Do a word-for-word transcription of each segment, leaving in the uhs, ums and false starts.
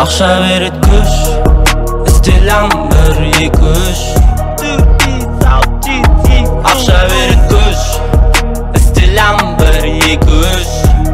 Ақша берет күш, стилям бір екі үш. Ақша берет күш, стилям бір екі үш.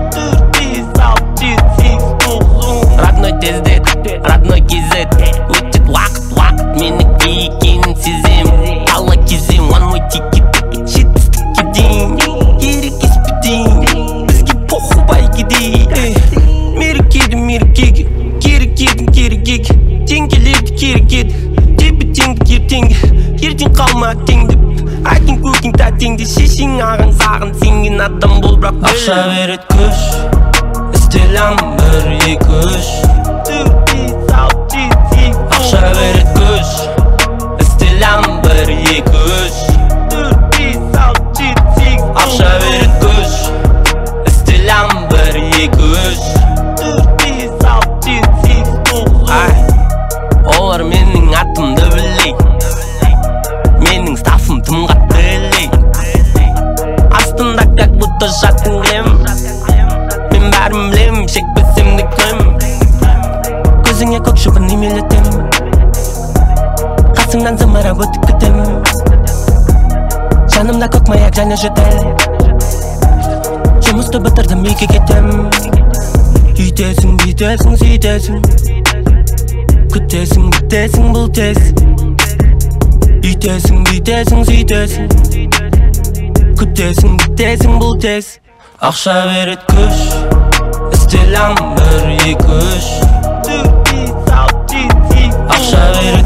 Родной тездет, родной кезет. Өтет уақыт, уақыт менікі екенін сезем. Алла кезем, one more ticket. Жетістікке дейін, керек еспедейін. Бізге похуй байгедей. Мерекеді мерекеге, керек едің керек еге. Теңгелерді керек еді, тебе теңді ертеңге. Ертең қалма теңдіп, әкең көкең тәтеңде. Шешең ағаң саған сенген адам бол, бірақ ақша берет күш, стилям бір екі үш. Ақша берет күш, стилям бір екі үш. Ақша берет күш, стилям бір екі үш. Олар менің атымды білей, менің стафым тым қатты елей. Астында как будто жатын кілем, мен бәрін білем, шекпесем де күлем. Көзіңе көк шыбын емелетем, қасыңнан зымырап өтіп кетем. Жанымда көк маяк және жөтел, жұмысты бітірдім үйге кетем. Үйтесің, бүйтесің, сөйтесің, күтесің, бітесің бұл тез. Үйтесің, бүйтесің, сөйтесің, күтесің, бітесің бұл тез. Ақша берет күш, стилям бір екі үш. Ақша берет